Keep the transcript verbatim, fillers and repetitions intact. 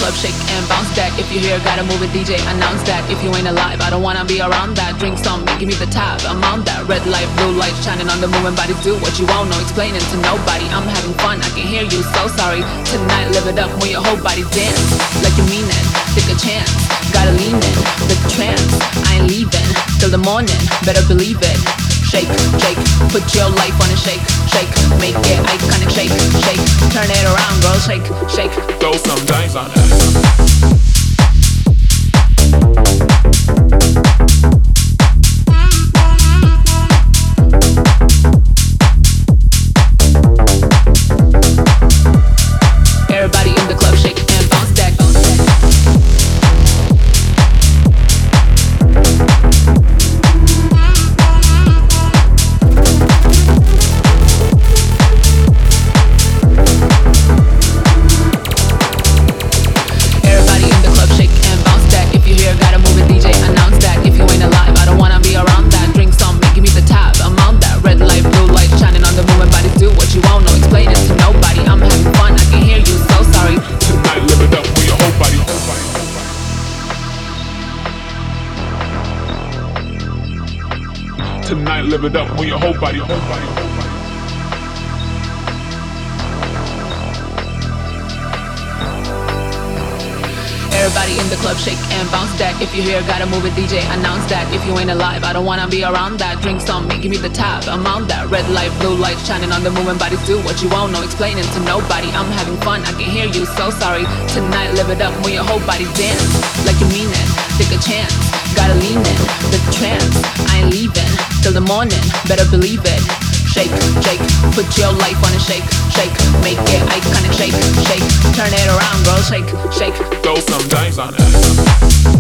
club, shake and bounce that. If you're here, gotta move it, D J, announce that. If you ain't alive, I don't wanna be around that. Drink some, give me the tab, I'm on that. Red light, blue light, shining on the moving bodies. Do what you want, no explaining to nobody. I'm having fun, I can hear you, so sorry. Tonight, live it up, move your whole body, dance like you mean it, take a chance. Gotta lean in, the trance, I ain't leaving till the morning, better believe it. Shake, shake, put your life on a shake, shake, make it iconic, shake, shake, turn it around, girl, shake, shake, throw some dice on it. Everybody in the club, shake and bounce that. Everybody in the club, shake and bounce that. If you're here, gotta move it, D J, announce that. If you ain't alive, I don't wanna be around that. Drink some, give me the tab, I'm on that. Red light, blue light, shining on the moving bodies. Do what you want, no explaining to nobody. I'm having fun, I can hear you, so sorry. Tonight, live it up with your whole body. Tonight, live it up with your whole body, whole body, whole body. Everybody in the club, shake and bounce that. If you're here, gotta move it, D J, announce that. If you ain't alive, I don't wanna be around that. Drink some, give me the tab, I'm on that. Red light, blue light, shining on the moving bodies. Do what you want, no explaining to nobody. I'm having fun, I can hear you, so sorry. Tonight, live it up, move your whole body, dance like you mean it, take a chance. Gotta lean in, the trance, I ain't leaving till the morning, better believe it. Shake, shake, put your life on a shake, shake, make it iconic, shake, shake, turn it around, girl, shake, shake, Throw some dice on it.